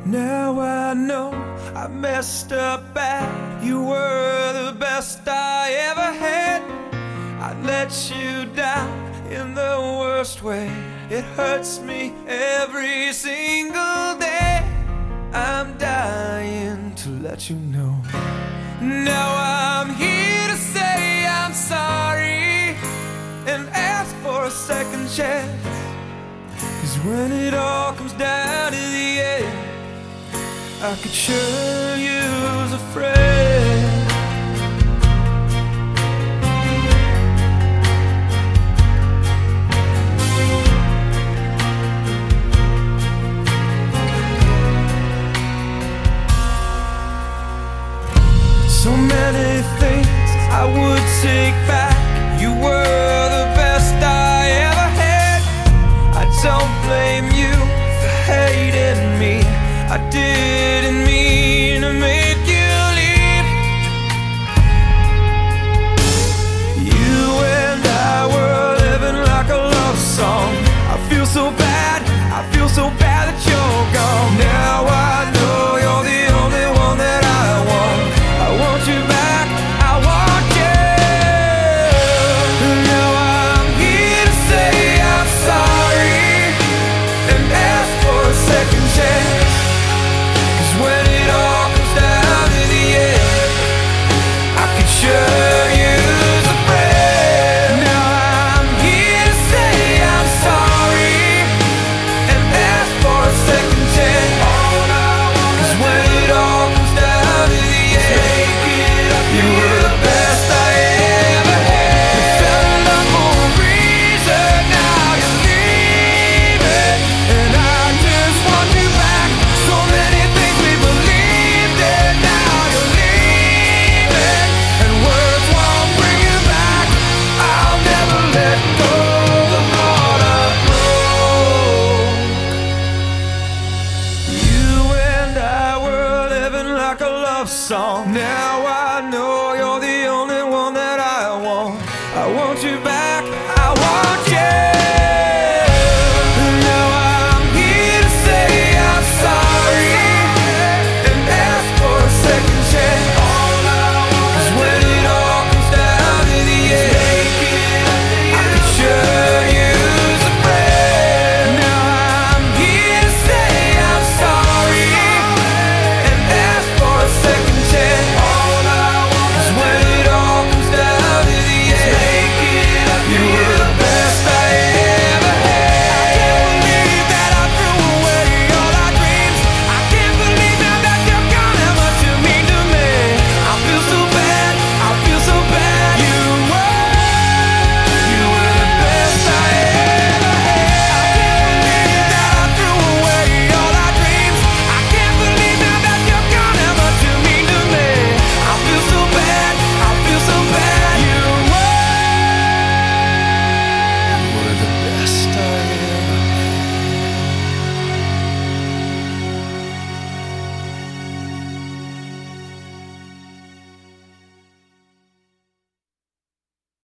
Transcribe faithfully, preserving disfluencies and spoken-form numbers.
Now I know I messed up bad. You were the best I ever had. I let you down in the worst way. It hurts me every single day. I'm dying to let you know. Now I'm here to say I'm sorry and ask for a second chance. 'Cause when it all comes down to the end, I could sure use a friend. So many things I would take back. You were the best I ever had. I don't blame you for hating me. I didn't mean to make you leave. You and I were living like a love song. I feel so bad, I feel so bad that you're gone. Now I know you're the only one that I want. I want you back, I want you. Now I'm here to say I'm sorry and ask for a second chance. When it all comes down to the end, I could sure use a friend. Now I'm here to say I'm sorry and ask for a second chance. 'Cause when it all comes down to the end, you were the best I ever had. We fell in love for a reason, now you're leaving, and I just want you back. So many things we believed in, now you're leaving, and words won't bring you back. I'll never let go the heart I broke. You and I were living like a love song. Now I know you're the only one that I want. I want you back.